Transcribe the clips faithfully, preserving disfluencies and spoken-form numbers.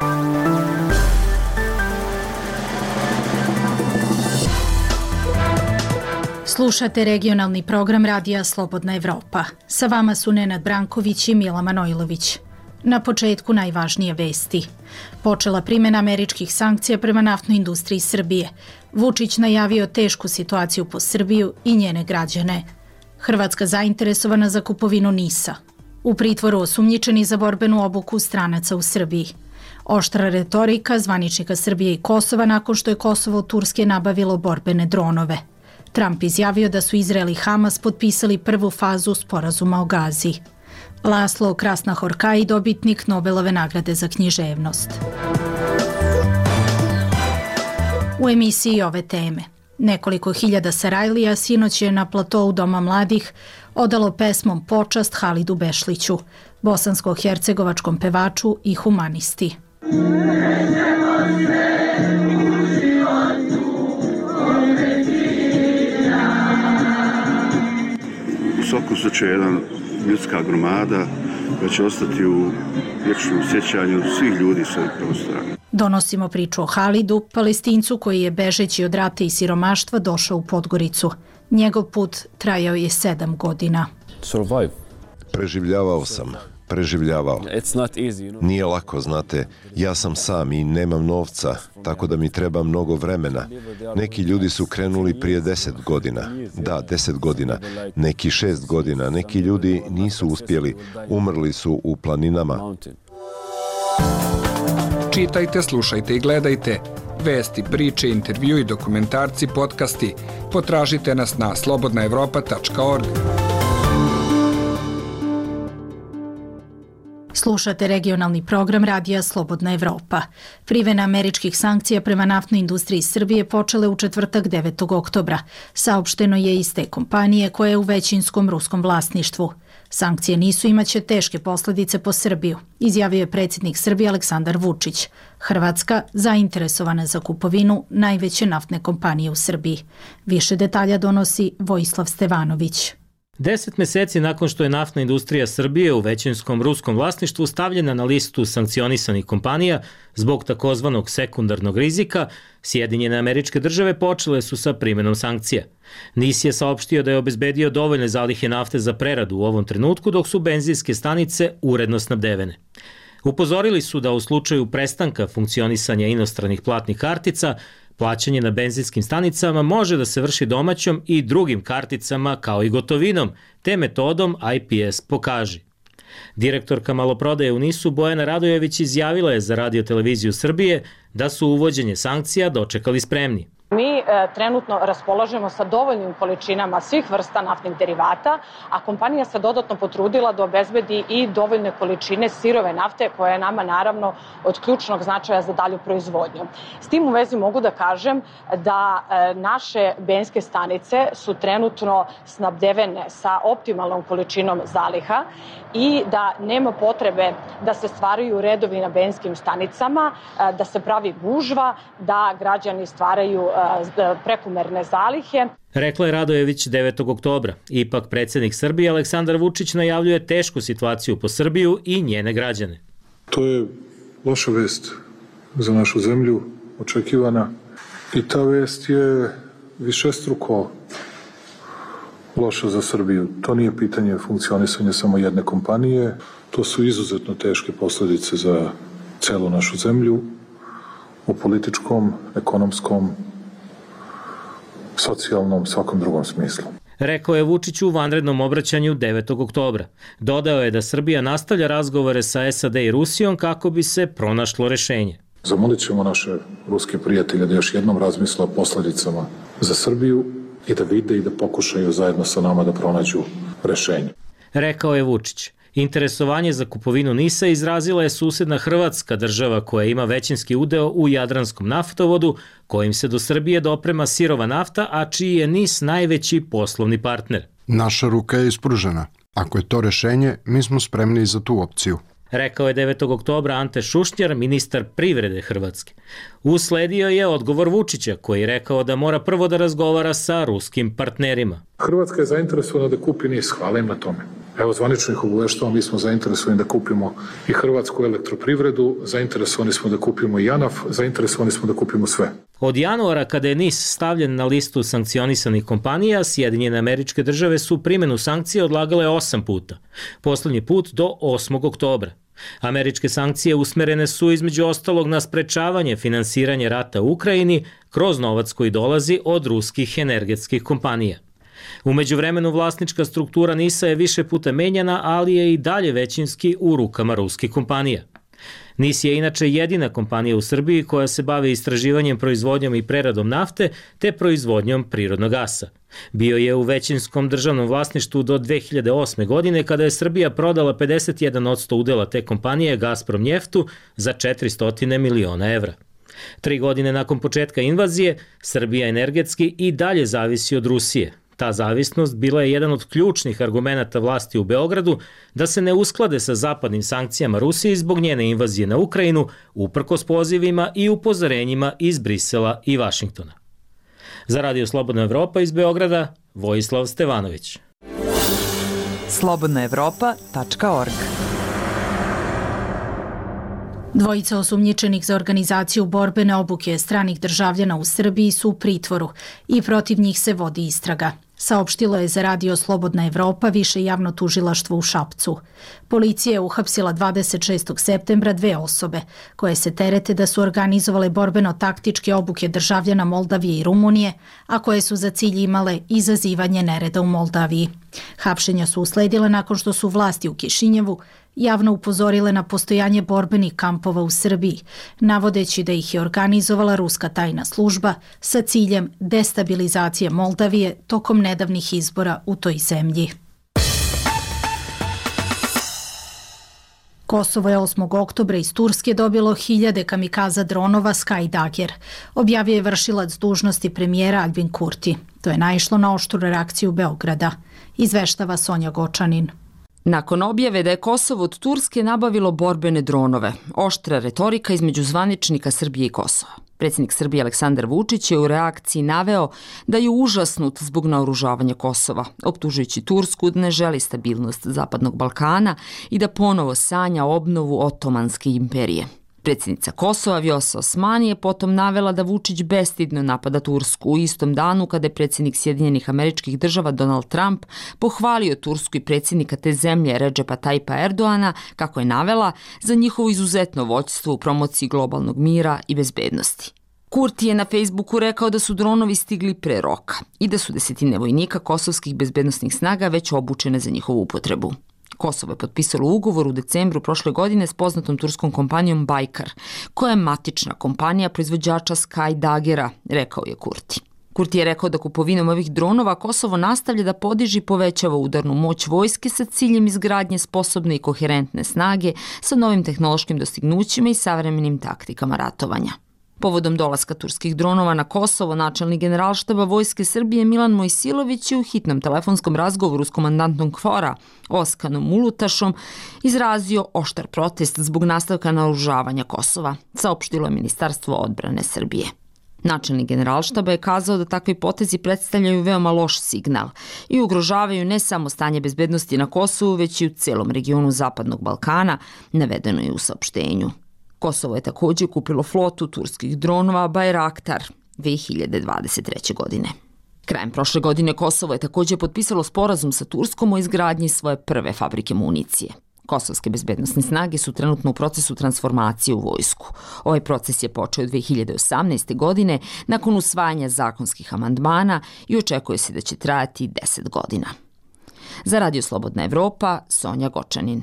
Slušate regionalni program Radija Slobodna Evropa. Sa vama su Nenad Branković i Mila Manojlović. Na početku najvažnije vesti. Počela primjena američkih sankcija prema naftnoj industriji Srbije. Vučić najavio tešku situaciju po Srbiju i njene građane. Hrvatska zainteresovana za kupovinu NIS-a. U pritvoru osumnjičeni za borbenu obuku stranaca u Srbiji. Oštra retorika zvaničnika Srbije i Kosova nakon što je Kosovo od Turske nabavilo borbene dronove. Trump izjavio da su Izrael i Hamas potpisali prvu fazu sporazuma o Gazi. Laslo Krasnahorkai, dobitnik Nobelove nagrade za književnost. U emisiji ove teme. Nekoliko hiljada Sarajlija sinoć je na platou Doma mladih odalo pesmom počast Halidu Bešliću, bosansko-hercegovačkom pevaču i humanisti. U svakom slučaju jedan ljudska gromada koja će ostati u vječnom sjećanju svih ljudi sa ovih prostora. Donosimo priču o Halidu, Palestincu koji je bežeći od rata i siromaštva došao u Podgoricu. Njegov put trajao je sedam godina. Survive. Preživljavao sam. Preživljavao. Nije lako, znate, ja sam sam i nemam novca, tako da mi treba mnogo vremena. Neki ljudi su krenuli prije deset godina. Da, deset godina. Neki šest godina. Neki ljudi nisu uspjeli. Umrli su u planinama. Čitajte, slušajte i gledajte. Vesti, priče, intervju i dokumentarci, podcasti. Potražite nas na slobodna evropa tačka org. Slušate regionalni program Radija Slobodna Evropa. Primjena američkih sankcija prema naftnoj industriji Srbije počele u četvrtak devetog oktobra. Saopšteno je iz te kompanije koja je u većinskom ruskom vlasništvu. Sankcije nisu imaće teške posljedice po Srbiju, izjavio je predsjednik Srbije Aleksandar Vučić. Hrvatska zainteresovana za kupovinu najveće naftne kompanije u Srbiji. Više detalja donosi Vojislav Stevanović. Deset meseci nakon što je naftna industrija Srbije u većinskom ruskom vlasništvu stavljena na listu sankcionisanih kompanija zbog takozvanog sekundarnog rizika, Sjedinjene Američke Države počele su sa primjenom sankcija. NIS je saopštio da je obezbedio dovoljne zalihe nafte za preradu u ovom trenutku, dok su benzinske stanice uredno snabdevene. Upozorili su da u slučaju prestanka funkcionisanja inostranih platnih kartica, plaćanje na benzinskim stanicama može da se vrši domaćom i drugim karticama kao i gotovinom, te metodom I P S pokaži. Direktorka maloprodaje u NIS-u Bojana Radojević izjavila je za Radio televiziju Srbije da su uvođenje sankcija dočekali spremni. Mi e, trenutno raspolažemo sa dovoljnim količinama svih vrsta naftnih derivata, a kompanija se dodatno potrudila da obezbedi i dovoljne količine sirove nafte koja je nama naravno od ključnog značaja za dalju proizvodnju. S tim u vezi mogu da kažem da e, naše benzinske stanice su trenutno snabdevene sa optimalnom količinom zaliha i da nema potrebe da se stvaraju redovi na benzinskim stanicama, e, da se pravi gužva, da građani stvaraju e, prekomerne zalihe. Rekla je Radojević devetog oktobra. Ipak predsjednik Srbije Aleksandar Vučić najavljuje tešku situaciju po Srbiju i njene građane. To je loša vest za našu zemlju, očekivana. I ta vest je višestruko loša za Srbiju. To nije pitanje funkcionisanja samo jedne kompanije. To su izuzetno teške posljedice za celu našu zemlju u političkom, ekonomskom, socijalnom, svakom drugom smislu. Rekao je Vučić u vanrednom obraćanju devetog oktobra. Dodao je da Srbija nastavlja razgovore sa S A D i Rusijom kako bi se pronašlo rešenje. Zamolit ćemo naše ruske prijatelje da još jednom razmisle o posljedicama za Srbiju i da vide i da pokušaju zajedno sa nama da pronađu rešenje. Rekao je Vučić. Interesovanje za kupovinu NIS-a izrazila je susedna Hrvatska, država koja ima većinski udeo u Jadranskom naftovodu, kojim se do Srbije doprema sirova nafta, a čiji je NIS najveći poslovni partner. Naša ruka je ispružena. Ako je to rešenje, mi smo spremni za tu opciju. Rekao je devetog oktobra Ante Šušnjar, ministar privrede Hrvatske. Usledio je odgovor Vučića, koji je rekao da mora prvo da razgovara sa ruskim partnerima. Hrvatska je zainteresovana da kupi NIS, hvala im na tome. Evo, zvanično ih obaveštavamo, mi smo zainteresovani da kupimo i Hrvatsku elektroprivredu, zainteresovani smo da kupimo i JANAF, zainteresovani smo da kupimo sve. Od januara, kada je N I S stavljen na listu sankcionisanih kompanija, Sjedinjene Američke Države su primjenu sankcije odlagale osam puta. Poslednji put do osmog oktobra. Američke sankcije usmerene su između ostalog na sprečavanje finansiranja rata u Ukrajini kroz novac koji dolazi od ruskih energetskih kompanija. U međuvremenu vlasnička struktura N I S-a je više puta menjana, ali je i dalje većinski u rukama ruskih kompanija. N I S je inače jedina kompanija u Srbiji koja se bavi istraživanjem, proizvodnjom i preradom nafte te proizvodnjom prirodnog gasa. Bio je u većinskom državnom vlasništvu do dve hiljade osme. godine kada je Srbija prodala pedeset jedan posto udela te kompanije Gazprom njeftu za četiristo miliona evra. Tri godine nakon početka invazije, Srbija energetski i dalje zavisi od Rusije. Ta zavisnost bila je jedan od ključnih argumenata vlasti u Beogradu da se ne usklade sa zapadnim sankcijama Rusije zbog njene invazije na Ukrajinu, uprkos pozivima i upozorenjima iz Brisela i Vašingtona. Za Radio Slobodna Evropa iz Beograda, Vojislav Stevanović. slobodna evropa tačka org. Dvojica osumnjičenih za organizaciju borbene obuke stranih državljana u Srbiji su u pritvoru i protiv njih se vodi istraga. Saopštilo je za Radio Slobodna Evropa više javno tužilaštvo u Šapcu. Policija je uhapsila dvadeset šestog septembra dve osobe koje se terete da su organizovale borbeno-taktičke obuke državljana Moldavije i Rumunije, a koje su za cilj imale izazivanje nereda u Moldaviji. Hapšenja su usledile nakon što su vlasti u Kišinjevu javno upozorile na postojanje borbenih kampova u Srbiji, navodeći da ih je organizovala ruska tajna služba sa ciljem destabilizacije Moldavije tokom nedavnih izbora u toj zemlji. Kosovo je osmog oktobra iz Turske dobilo hiljade kamikaza dronova Sky Dagger, objavio je vršilac dužnosti premijera Albin Kurti. To je naišlo na oštru reakciju Beograda, izveštava Sonja Gočanin. Nakon objave da je Kosovo od Turske nabavilo borbene dronove, oštra retorika između zvaničnika Srbije i Kosova. Predsjednik Srbije Aleksandar Vučić je u reakciji naveo da je užasnut zbog naoružavanja Kosova, optužujući Tursku da ne želi stabilnost Zapadnog Balkana i da ponovo sanja obnovu Otomanske imperije. Predsjednica Kosova Vjosa Osmani je potom navela da Vučić bestidno napada Tursku u istom danu kada je predsjednik Sjedinjenih Američkih Država Donald Trump pohvalio Tursku i predsjednika te zemlje Redžepa Tajpa Erdoana, kako je navela, za njihovo izuzetno vođstvo u promociji globalnog mira i bezbednosti. Kurti je na Facebooku rekao da su dronovi stigli pre roka i da su desetine vojnika kosovskih bezbednostnih snaga već obučene za njihovu upotrebu. Kosovo je potpisalo ugovor u decembru prošle godine s poznatom turskom kompanijom Bajkar, koja je matična kompanija proizvođača Sky Daggera, rekao je Kurti. Kurti je rekao da kupovinom ovih dronova Kosovo nastavlja da podiže i povećava udarnu moć vojske sa ciljem izgradnje sposobne i koherentne snage sa novim tehnološkim dostignućima i savremenim taktikama ratovanja. Povodom dolaska turskih dronova na Kosovo, načelnik generalštaba Vojske Srbije Milan Mojsilović je u hitnom telefonskom razgovoru s komandantom KFOR-a Oskanom Ulutašom izrazio oštar protest zbog nastavka naoružavanja Kosova, saopštilo je Ministarstvo odbrane Srbije. Načelnik generalštaba je kazao da takvi potezi predstavljaju veoma loš signal i ugrožavaju ne samo stanje bezbednosti na Kosovu, već i u celom regionu Zapadnog Balkana, navedeno je u saopštenju. Kosovo je također kupilo flotu turskih dronova Bayraktar dve hiljade dvadeset treće. godine. Krajem prošle godine Kosovo je također potpisalo sporazum sa Turskom o izgradnji svoje prve fabrike municije. Kosovske bezbednosne snage su trenutno u procesu transformacije u vojsku. Ovaj proces je počeo dve hiljade osamnaeste. godine nakon usvajanja zakonskih amandmana i očekuje se da će trajati deset godina. Za Radio Slobodna Evropa, Sonja Gočanin.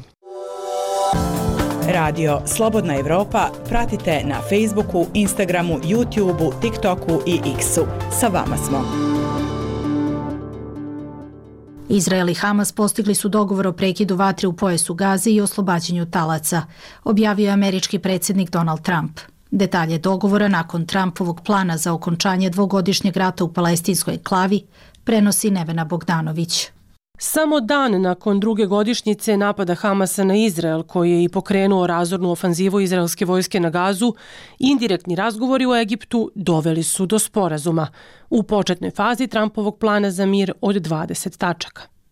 Radio Slobodna Evropa pratite na Facebooku, Instagramu, YouTubeu, TikToku i X-u. Sa vama smo. Izrael i Hamas postigli su dogovor o prekidu vatre u pojasu Gaze i oslobađanju talaca, objavio je američki predsjednik Donald Trump. Detalje dogovora nakon Trumpovog plana za okončanje dvogodišnjeg rata u palestinskoj enklavi prenosi Nevena Bogdanović. Samo dan nakon druge godišnjice napada Hamasa na Izrael, koji je i pokrenuo razornu ofanzivu izraelske vojske na Gazu, indirektni razgovori u Egiptu doveli su do sporazuma u početnoj fazi Trumpovog plana za mir od dvadeset tačaka.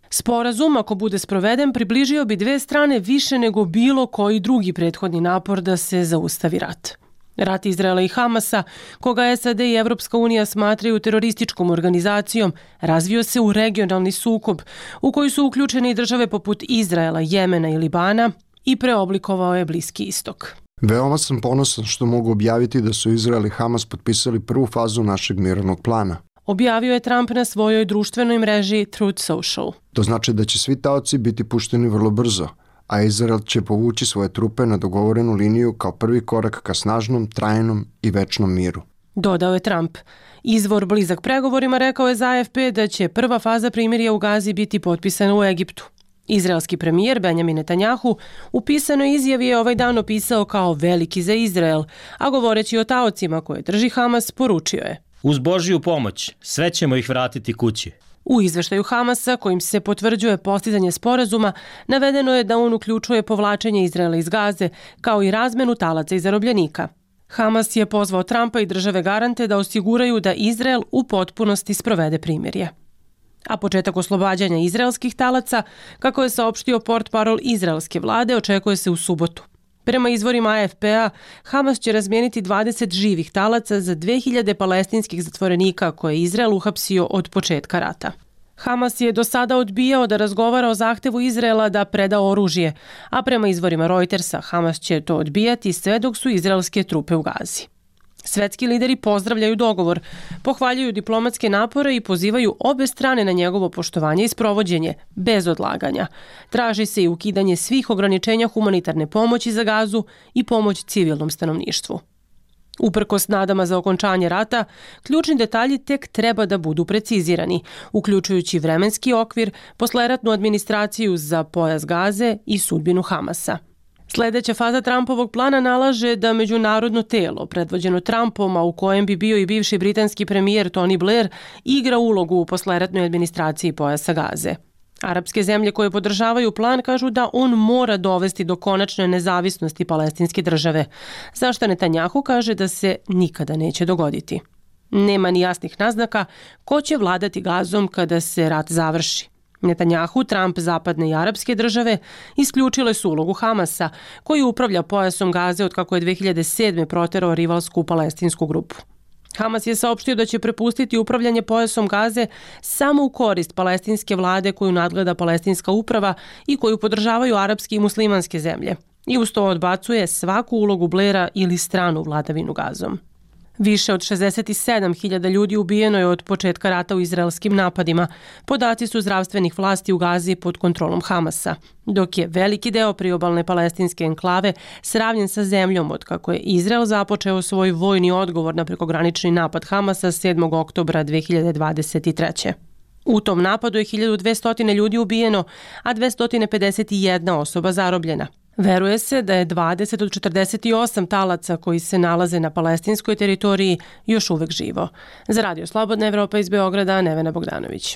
Sporazum, ako bude sproveden, približio bi dve strane više nego bilo koji drugi prethodni napor da se zaustavi rat. Rat Izraela i Hamasa, koga S A D i Evropska unija smatraju terorističkom organizacijom, razvio se u regionalni sukob u koji su uključene i države poput Izraela, Jemena i Libana i preoblikovao je Bliski istok. Veoma sam ponosan što mogu objaviti da su Izrael i Hamas potpisali prvu fazu našeg mirovnog plana. Objavio je Trump na svojoj društvenoj mreži Truth Social. To znači da će svi taoci biti pušteni vrlo brzo, a Izrael će povući svoje trupe na dogovorenu liniju kao prvi korak ka snažnom, trajnom i večnom miru. Dodao je Trump. Izvor blizak pregovorima rekao je za A F P da će prva faza primirja u Gazi biti potpisana u Egiptu. Izraelski premijer Benjamin Netanjahu u pisanoj izjavi je ovaj dan opisao kao veliki za Izrael, a govoreći o taocima koje drži Hamas, poručio je: uz Božju pomoć sve ćemo ih vratiti kući. U izveštaju Hamasa, kojim se potvrđuje postizanje sporazuma, navedeno je da on uključuje povlačenje Izraela iz Gaze, kao i razmenu talaca i zarobljenika. Hamas je pozvao Trumpa i države garante da osiguraju da Izrael u potpunosti sprovede primirje. A početak oslobađanja izraelskih talaca, kako je saopštio portparol izraelske vlade, očekuje se u subotu. Prema izvorima A F P-a, Hamas će razmijeniti dvadeset živih talaca za dve hiljade palestinskih zatvorenika koje je Izrael uhapsio od početka rata. Hamas je do sada odbijao da razgovara o zahtevu Izraela da preda oružje, a prema izvorima Reutersa, Hamas će to odbijati sve dok su izraelske trupe u Gazi. Svetski lideri pozdravljaju dogovor, pohvaljuju diplomatske napore i pozivaju obe strane na njegovo poštovanje i sprovođenje, bez odlaganja. Traži se i ukidanje svih ograničenja humanitarne pomoći za Gazu i pomoć civilnom stanovništvu. Uprkos nadama za okončanje rata, ključni detalji tek treba da budu precizirani, uključujući vremenski okvir, posleratnu administraciju za pojas Gaze i sudbinu Hamasa. Sljedeća faza Trumpovog plana nalaže da međunarodno telo, predvođeno Trumpom, a u kojem bi bio i bivši britanski premijer Tony Blair, igra ulogu u posleratnoj administraciji pojasa Gaze. Arapske zemlje koje podržavaju plan kažu da on mora dovesti do konačne nezavisnosti palestinske države, zašto Netanjahu kaže da se nikada neće dogoditi. Nema ni jasnih naznaka ko će vladati Gazom kada se rat završi. Netanjahu, Trump, zapadne i arapske države isključile su ulogu Hamasa, koji upravlja pojasom Gaze od kako je dve hiljade sedme proterao rivalsku palestinsku grupu. Hamas je saopštio da će prepustiti upravljanje pojasom Gaze samo u korist palestinske vlade koju nadgleda palestinska uprava i koju podržavaju arapske i muslimanske zemlje. I uz to odbacuje svaku ulogu Blaira ili stranu vladavinu Gazom. Više od šezdeset sedam hiljada ljudi ubijeno je od početka rata u izraelskim napadima. Podaci su zdravstvenih vlasti u Gazi pod kontrolom Hamasa, dok je veliki deo priobalne palestinske enklave sravnjen sa zemljom od kako je Izrael započeo svoj vojni odgovor na prekogranični napad Hamasa sedmog oktobra dve hiljade dvadeset treće. U tom napadu je hiljadu dvesta ljudi ubijeno, a dvesta pedeset jedna osoba zarobljena. Veruje se da je dvadeset od četrdeset osam talaca koji se nalaze na palestinskoj teritoriji još uvek živo. Za Radio Slobodna Evropa iz Beograda, Nevena Bogdanović.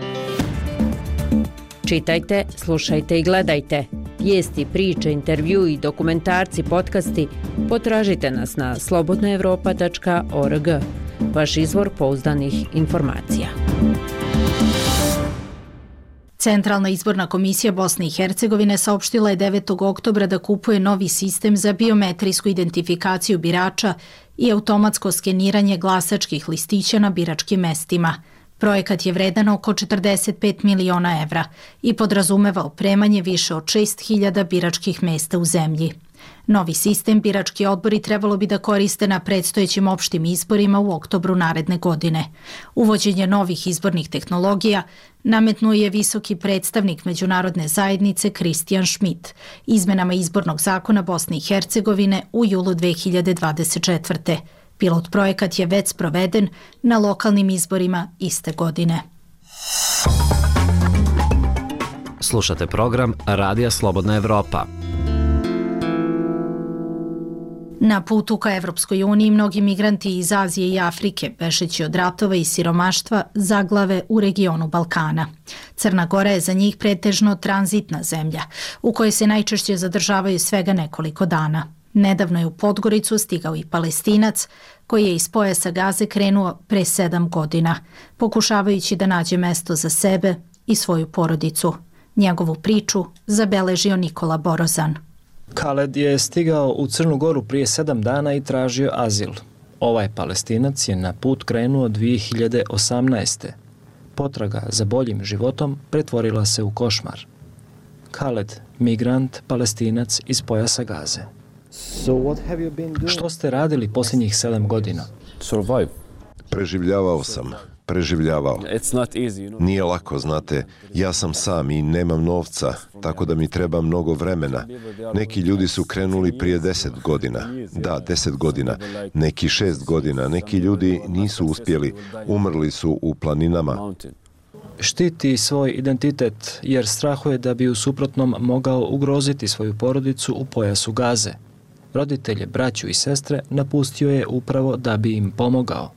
Čitajte, slušajte i gledajte. Vijesti, priče, intervju i dokumentarci, podcasti potražite nas na slobodna evropa tačka org. Vaš izvor pouzdanih informacija. Centralna izborna komisija Bosne i Hercegovine saopštila je devetog oktobra da kupuje novi sistem za biometrijsku identifikaciju birača i automatsko skeniranje glasačkih listića na biračkim mestima. Projekat je vredan oko četrdeset pet miliona evra i podrazumeva opremanje više od šest hiljada biračkih mesta u zemlji. Novi sistem birački odbori trebalo bi da koriste na predstojećim opštim izborima u oktobru naredne godine. Uvođenje novih izbornih tehnologija nametnuo je visoki predstavnik međunarodne zajednice Kristijan Schmidt izmenama izbornog zakona Bosne i Hercegovine u julu dve hiljade dvadeset četvrte. Pilot projekat je već sproveden na lokalnim izborima iste godine. Slušate program Radija Slobodna Evropa. Na putu ka Evropskoj uniji mnogi migranti iz Azije i Afrike, bežeći od ratova i siromaštva, zaglave u regionu Balkana. Crna Gora je za njih pretežno tranzitna zemlja, u kojoj se najčešće zadržavaju svega nekoliko dana. Nedavno je u Podgoricu stigao i Palestinac, koji je iz pojasa Gaze krenuo pre sedam godina, pokušavajući da nađe mesto za sebe i svoju porodicu. Njegovu priču zabeležio Nikola Borozan. Khaled je stigao u Crnu Goru prije sedam dana i tražio azil. Ovaj Palestinac je na put krenuo dvije hiljade osamnaeste. Potraga za boljim životom pretvorila se u košmar. Khaled, migrant, Palestinac iz pojasa Gaze. Što ste radili posljednjih sedam godina? Preživljavao sam. Preživljavao. Nije lako, znate, ja sam sam i nemam novca, tako da mi treba mnogo vremena. Neki ljudi su krenuli prije deset godina. Da, deset godina. Neki šest godina. Neki ljudi nisu uspjeli. Umrli su u planinama. Štiti svoj identitet jer strahuje da bi u suprotnom mogao ugroziti svoju porodicu u pojasu Gaze. Roditelje, braću i sestre napustio je upravo da bi im pomogao.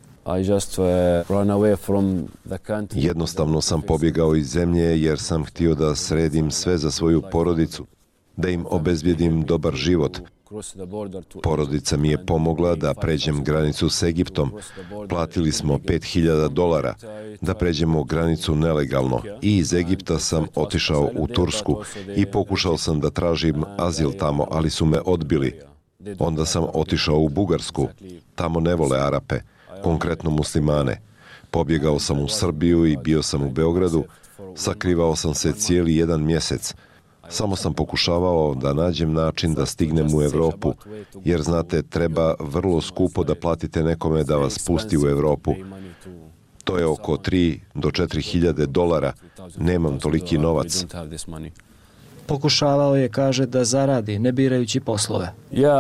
Jednostavno sam pobjegao iz zemlje jer sam htio da sredim sve za svoju porodicu, da im obezbijedim dobar život. Porodica mi je pomogla da pređem granicu s Egiptom. Platili smo pet hiljada dolara da pređemo granicu nelegalno i iz Egipta sam otišao u Tursku i pokušao sam da tražim azil tamo, ali su me odbili. Onda sam otišao u Bugarsku. Tamo ne vole Arape, konkretno muslimane. Pobjegao sam u Srbiju i bio sam u Beogradu. Sakrivao sam se cijeli jedan mjesec. Samo sam pokušavao da nađem način da stignem u Europu, jer znate, treba vrlo skupo da platite nekome da vas pusti u Europu. To je oko tri do četiri hiljade dolara. Nemam toliki novac. Pokušavao je, kaže, da zaradi, ne birajući poslove.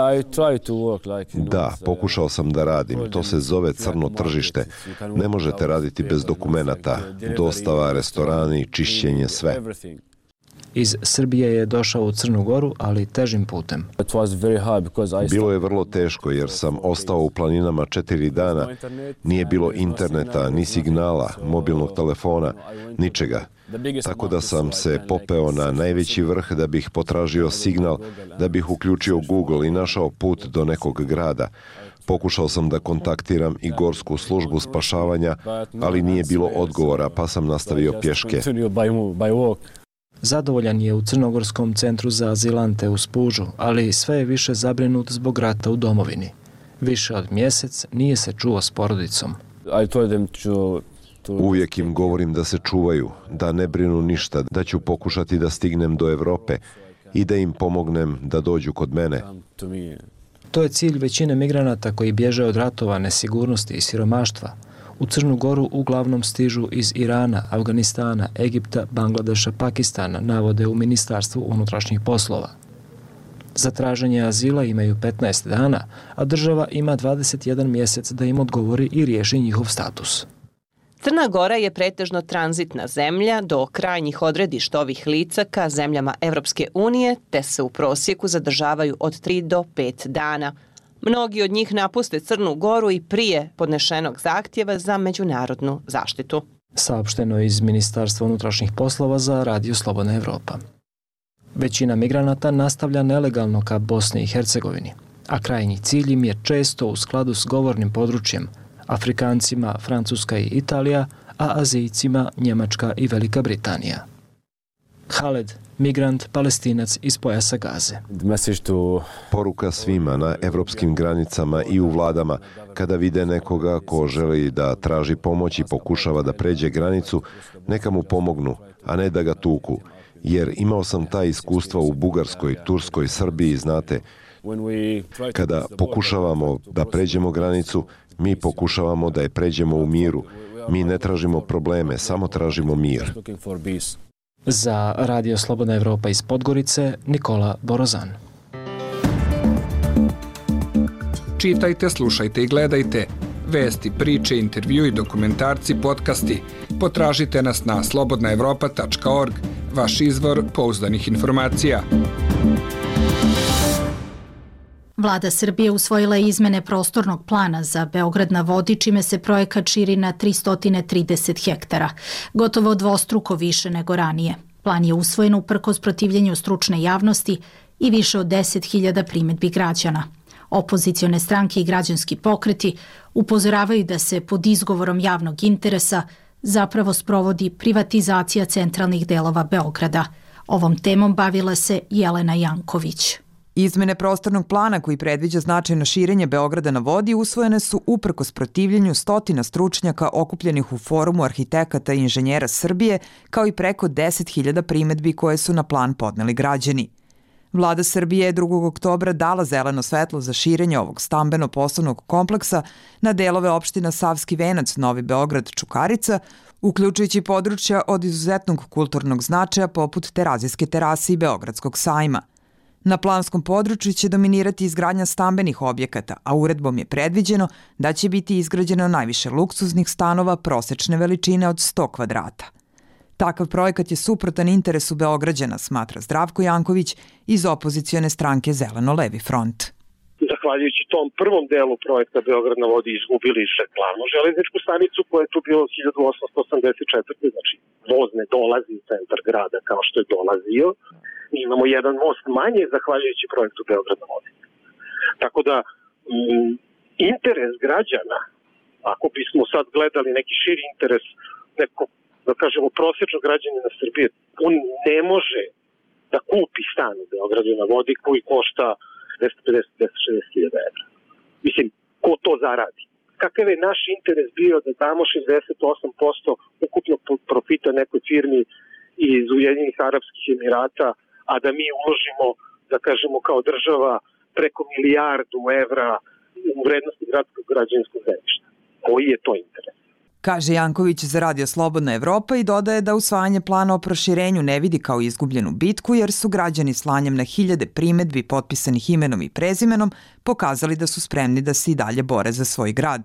Da, pokušao sam da radim. To se zove crno tržište. Ne možete raditi bez dokumenata. Dostava, restorani, čišćenje, sve. Iz Srbije je došao u Crnu Goru, ali težim putem. Bilo je vrlo teško jer sam ostao u planinama četiri dana. Nije bilo interneta, ni signala, mobilnog telefona, ničega. Tako da sam se popeo na najveći vrh da bih potražio signal, da bih uključio Google i našao put do nekog grada. Pokušao sam da kontaktiram i gorsku službu spašavanja, ali nije bilo odgovora, pa sam nastavio pješke. Zadovoljan je u Crnogorskom centru za azilante u Spužu, ali sve je više zabrinut zbog rata u domovini. Više od mjesec nije se čuo s porodicom. Uvijek im govorim da se čuvaju, da ne brinu ništa, da ću pokušati da stignem do Europe i da im pomognem da dođu kod mene. To je cilj većine migranata koji bježe od ratova, nesigurnosti i siromaštva. U Crnu Goru uglavnom stižu iz Irana, Afganistana, Egipta, Bangladeša, Pakistana, navode u Ministarstvu unutrašnjih poslova. Za traženje azila imaju petnaest dana, a država ima dvadeset jedan mjesec da im odgovori i riješi njihov status. Crna Gora je pretežno tranzitna zemlja do krajnjih odredišta ovih lica ka zemljama Evropske unije, te se u prosjeku zadržavaju od tri do pet dana. Mnogi od njih napuste Crnu Goru i prije podnešenog zahtjeva za međunarodnu zaštitu. Saopšteno iz Ministarstva unutrašnjih poslova za Radio Slobodna Evropa. Većina migranata nastavlja nelegalno ka Bosni i Hercegovini, a krajnji cilj im je često u skladu s govornim područjem, Afrikancima Francuska i Italija, a Azijcima Njemačka i Velika Britanija. Khaled, migrant, Palestinac iz pojasa Gaze. Poruka svima na evropskim granicama i u vladama, kada vide nekoga ko želi da traži pomoć i pokušava da pređe granicu, neka mu pomognu, a ne da ga tuku. Jer imao sam ta iskustva u Bugarskoj, Turskoj, Srbiji, znate. Kada pokušavamo da pređemo granicu, mi pokušavamo da je pređemo u miru. Mi ne tražimo probleme, samo tražimo mir. Za Radio Slobodna Evropa iz Podgorice, Nikola Borozan. Čitajte, slušajte i gledajte. Vesti, priče, intervju i dokumentarci, podcasti. Potražite nas na slobodna evropa tačka org, vaš izvor pouzdanih informacija. Vlada Srbije usvojila je izmene prostornog plana za Beograd na vodi, čime se projekat širi na tristo trideset hektara, gotovo dvostruko više nego ranije. Plan je usvojen uprkos protivljenju stručne javnosti i više od deset hiljada primjedbi građana. Opozicione stranke i građanski pokreti upozoravaju da se pod izgovorom javnog interesa zapravo sprovodi privatizacija centralnih delova Beograda. Ovom temom bavila se Jelena Janković. Izmene prostornog plana koji predviđa značajno širenje Beograda na vodi usvojene su uprkos protivljenju stotina stručnjaka okupljenih u Forumu arhitekata i inženjera Srbije, kao i preko deset hiljada primetbi koje su na plan podneli građani. Vlada Srbije je drugog oktobra dala zeleno svetlo za širenje ovog stambeno-poslovnog kompleksa na delove opština Savski Venac, Novi Beograd, Čukarica, uključujući područja od izuzetnog kulturnog značaja poput Terazijske terase i Beogradskog sajma. Na planskom području će dominirati izgradnja stambenih objekata, a uredbom je predviđeno da će biti izgrađeno najviše luksuznih stanova prosečne veličine od sto kvadrata. Takav projekat je suprotan interesu Beograđana, smatra Zdravko Janković iz opozicione stranke Zeleno-levi front. Zahvaljujući tom prvom delu projekta Beograd na vodi izgubili se glavnu železničku stanicu koja je tu bilo hiljadu osamsto osamdeset četvrte. Znači voz ne dolazi u centar grada kao što je dolazio. Mi imamo jedan most manje zahvaljujući projektu Beograd na vodi. Tako da m, interes građana, ako bismo sad gledali neki širi interes nekog, da kažemo, prosječnog građanina Srbije, on ne može da kupi stan u Beogradu na vodi koji košta dvesta pedeset do dvesta šezdeset hiljada evra. Mislim, ko to zaradi? Kakav je naš interes bio da damo šezdeset osam posto ukupnog profita nekoj firmi iz Ujedinjenih Arapskih Emirata, a da mi uložimo, da kažemo, kao država preko milijardu evra u vrednosti gradskog građevinskog zemljišta? Koji je to interes? Kaže Janković za Radio Slobodna Evropa i dodaje da usvajanje plana o proširenju ne vidi kao izgubljenu bitku jer su građani slanjem na hiljade primetbi potpisanih imenom i prezimenom pokazali da su spremni da se i dalje bore za svoj grad.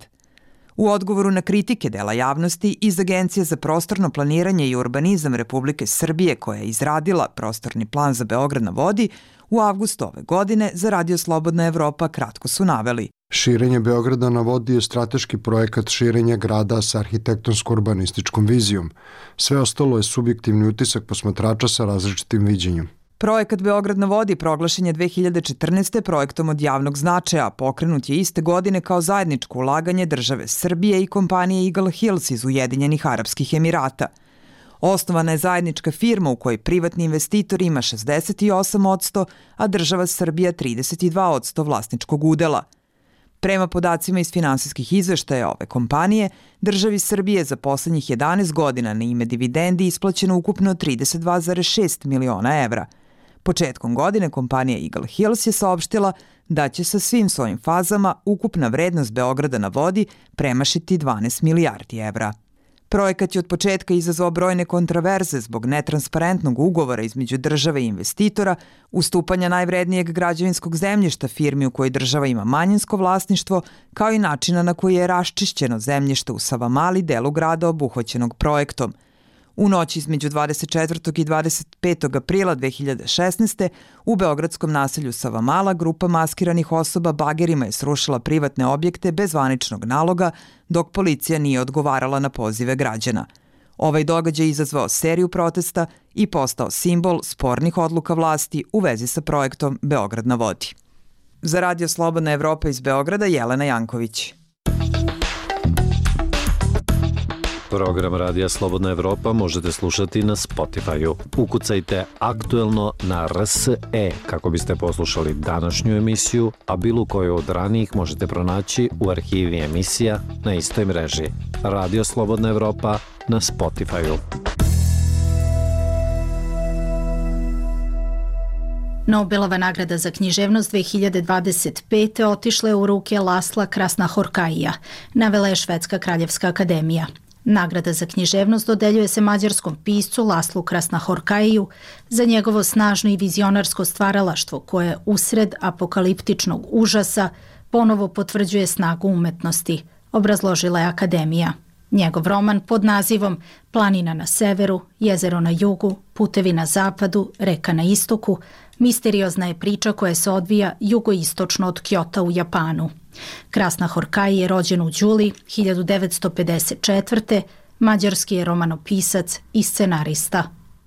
U odgovoru na kritike dela javnosti iz Agencije za prostorno planiranje i urbanizam Republike Srbije koja je izradila prostorni plan za Beograd na vodi, u avgustu ove godine za Radio Slobodna Evropa kratko su naveli: Širenje Beograda na vodi je strateški projekat širenja grada sa arhitektonsko-urbanističkom vizijom. Sve ostalo je subjektivni utisak posmatrača sa različitim viđenjem. Projekat Beograd na vodi proglašen je dve hiljade četrnaeste. projektom od javnog značaja, pokrenut je iste godine kao zajedničko ulaganje države Srbije i kompanije Eagle Hills iz Ujedinjenih Arapskih Emirata. Osnovana je zajednička firma u kojoj privatni investitor ima šezdeset osam posto, a država Srbija trideset dva posto vlasničkog udela. Prema podacima iz finansijskih izveštaja ove kompanije, državi Srbije za poslednjih jedanaest godina na ime dividendi isplaćeno ukupno trideset dva zarez šest miliona evra. Početkom godine kompanija Eagle Hills je saopštila da će sa svim svojim fazama ukupna vrednost Beograda na vodi premašiti dvanaest milijardi evra. Projekat je od početka izazvao brojne kontraverze zbog netransparentnog ugovora između države i investitora, ustupanja najvrednijeg građevinskog zemljišta firmi u kojoj država ima manjinsko vlasništvo, kao i načina na koji je raščišćeno zemljište u Savamali, delu grada obuhvaćenog projektom. U noći između dvadeset četvrtog i dvadeset petog aprila dve hiljade šesnaeste. u beogradskom naselju Savamala grupa maskiranih osoba bagerima je srušila privatne objekte bez zvaničnog naloga, dok policija nije odgovarala na pozive građana. Ovaj događaj izazvao seriju protesta i postao simbol spornih odluka vlasti u vezi sa projektom Beograd na vodi. Za Radio Slobodna Evropa iz Beograda, Jelena Janković. Program Radija Slobodna Evropa možete slušati na Spotify-u. Ukucajte aktuelno na R S E kako biste poslušali današnju emisiju, a bilo koju od ranijih možete pronaći u arhivi emisija na istoj mreži. Radio Slobodna Evropa na Spotify-u. Nobelova nagrada za književnost dve hiljade dvadeset pete. otišla je u ruke Lasla Krasnahorkaija, navela je Švedska kraljevska akademija. Nagrada za književnost dodeljuje se mađarskom piscu Laslu Krasnahorkaiju za njegovo snažno i vizionarsko stvaralaštvo koje usred apokaliptičnog užasa ponovo potvrđuje snagu umetnosti, obrazložila je akademija. Njegov roman pod nazivom Planina na severu, jezero na jugu, putevi na zapadu, reka na istoku, misteriozna je priča koja se odvija jugoistočno od Kjota u Japanu. Krasnahorkai je rođen u Đuli hiljadu devetsto pedeset četvrte. Mađarski je romanopisac i scenarista.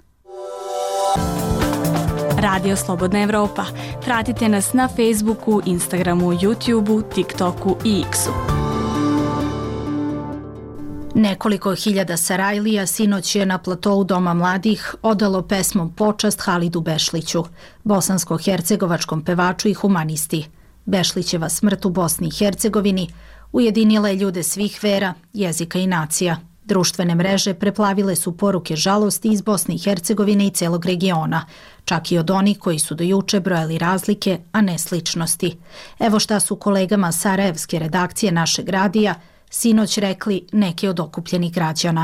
Radio Slobodna Evropa. Pratite nas na Facebooku, Instagramu, YouTubeu, TikToku i X-u. Nekoliko hiljada Sarajlija sinoć je na platou Doma mladih odalo pesmom počast Halidu Bešliću, bosansko-hercegovačkom pevaču i humanisti. Bešlićeva smrt u Bosni i Hercegovini ujedinila je ljude svih vera, jezika i nacija. Društvene mreže preplavile su poruke žalosti iz Bosne i Hercegovine i celog regiona, čak i od onih koji su do juče brojali razlike, a ne sličnosti. Evo šta su kolegama sarajevske redakcije našeg radija sinoć rekli neki od okupljenih građana.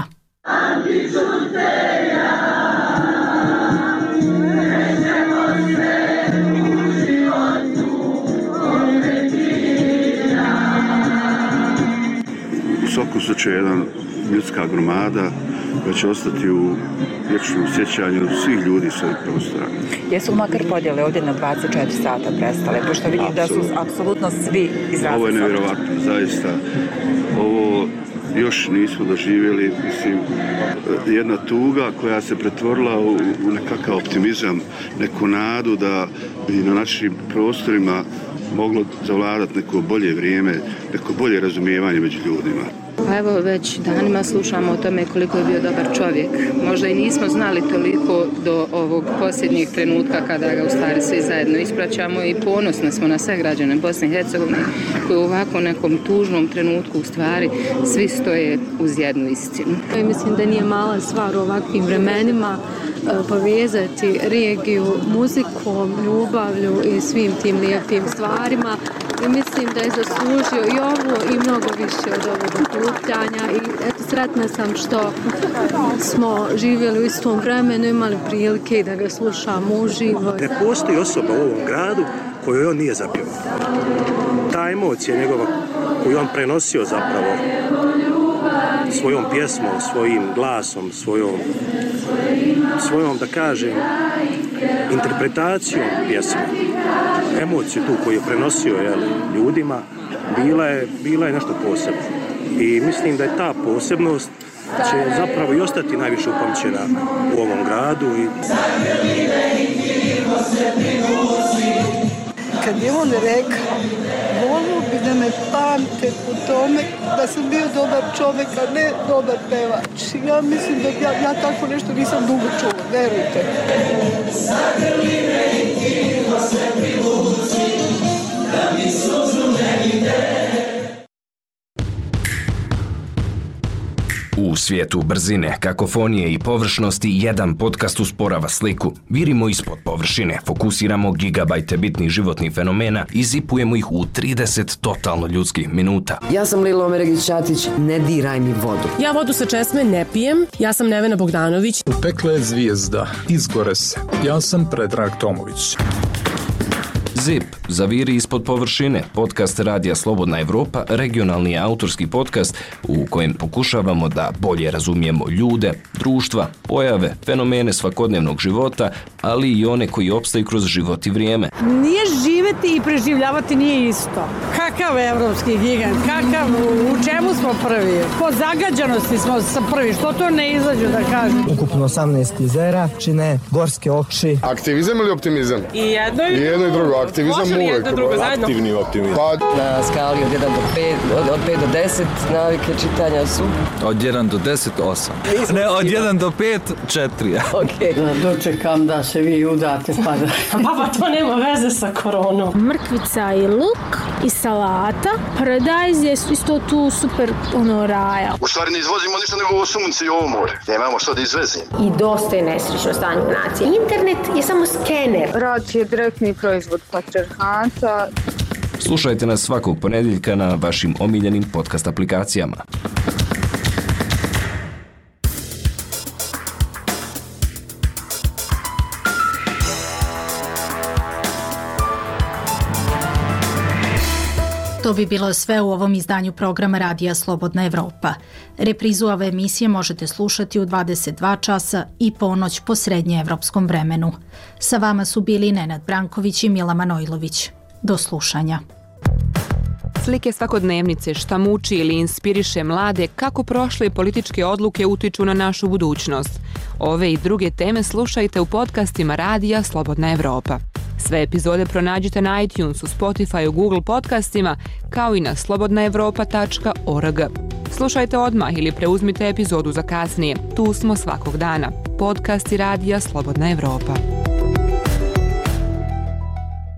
U svakom slučaju jedan ljudska gromada koja će ostati u vječnom sjećanju svih ljudi s ovih prostora. Jesu makar podjele ovdje na dvadeset četiri sata prestale, pošto vidim da su apsolutno svi izrazili. Ovo je nevjerovatno, zaista. Ovo još nismo doživjeli, mislim, jedna tuga koja se pretvorila u, u nekakav optimizam, neku nadu da bi na našim prostorima moglo zavladati neko bolje vrijeme, neko bolje razumijevanje među ljudima. Pa evo, već danima slušamo o tome koliko je bio dobar čovjek. Možda i nismo znali toliko do ovog posljednjeg trenutka kada ga u stvari svi zajedno ispraćamo i ponosni smo na sve građane Bosne i Hercegovine koji u ovako nekom tužnom trenutku u stvari svi stoje uz jednu istinu. I mislim da nije mala stvar u ovakvim vremenima povezati regiju muzikom, ljubavlju i svim tim lijepim stvarima. I mislim da je zaslužio i ovo i mnogo više od ovog okupljanja i eto, sretna sam što smo živjeli u istom vremenu, imali prilike i da ga slušamo uživo. Ne postoji osoba u ovom gradu koju on nije zapjevao. Ta emocija njegova koju on prenosio zapravo svojom pjesmom, svojim glasom, svojom, svojom da kažem, interpretacijom pjesme, emociju tu koju je prenosio jel, ljudima, bila je, bila je nešto posebno. I mislim da je ta posebnost će zapravo i ostati najviše upamćena u ovom gradu. I... Kad je on rekao, volio bi da me pamte u tome da sam bio dobar čovjek, a ne dobar pevač. Ja mislim da ja, ja tako nešto nisam dugo čula, verujte. U svijetu brzine, kakofonije i površnosti jedan podcast usporava sliku. Virimo ispod površine, fokusiramo gigabajte bitnih životnih fenomena i zipujemo ih u trideset totalno ljudskih minuta. Ja sam Lilo Omeregić-Ćatić, ne diraj mi vodu. Ja vodu sa česme ne pijem, ja sam Nevena Bogdanović. U pekle je zvijezda, izgore se. Ja sam Predrag Tomović. Zip, zaviri ispod površine, podcast Radija Slobodna Evropa, regionalni autorski podcast u kojem pokušavamo da bolje razumijemo ljude, društva, pojave, fenomene svakodnevnog života, ali i one koji opstaju kroz život i vrijeme. Nije živeti i preživljavati nije isto. Kakav evropski gigant, kakav, u čemu smo prvi? Po zagađanosti smo prvi, što to ne izađu da kažem? Ukupno osamnaest jezera, čine gorske oči. Aktivizam ili optimizam? I jedno i, I jedno i drugo. Aktivizam uvijek. Aktivni optimizam. Pa... Na skali od jedan do pet, od, od pet do deset navike čitanja su? Od jedan do deset, osam. Ne, od jedan do pet, četiri. Okej. Okay. Dočekam da se vi udate pa da... Baba, to nema veze sa koronom. Mrkvica i luk i salata. Paradajz je isto tu super ono raja. U stvari ne izvozimo ništa nego ovo sunce i ovo more. Nemamo što da izvezimo. I dosta je nesrećno stanje nacije. Internet je samo skener. Rad je direktni proizvod patrijarhata. Slušajte nas svakog ponedjeljka na vašim omiljenim podcast aplikacijama. To bi bilo sve u ovom izdanju programa Radija Slobodna Evropa. Reprizu ove emisije možete slušati u dvadeset dva časa i ponoć po srednjeevropskom vremenu. Sa vama su bili Nenad Branković i Mila Manojlović. Do slušanja. Slike svakodnevnice, šta muči ili inspiriše mlade, kako prošle političke odluke utiču na našu budućnost. Ove i druge teme slušajte u podcastima Radija Slobodna Evropa. Sve epizode pronađite na iTunesu, Spotifyu, Google podcastima, kao i na slobodna evropa tačka org. Slušajte odmah ili preuzmite epizodu za kasnije. Tu smo svakog dana. Podcast i radija Slobodna Evropa.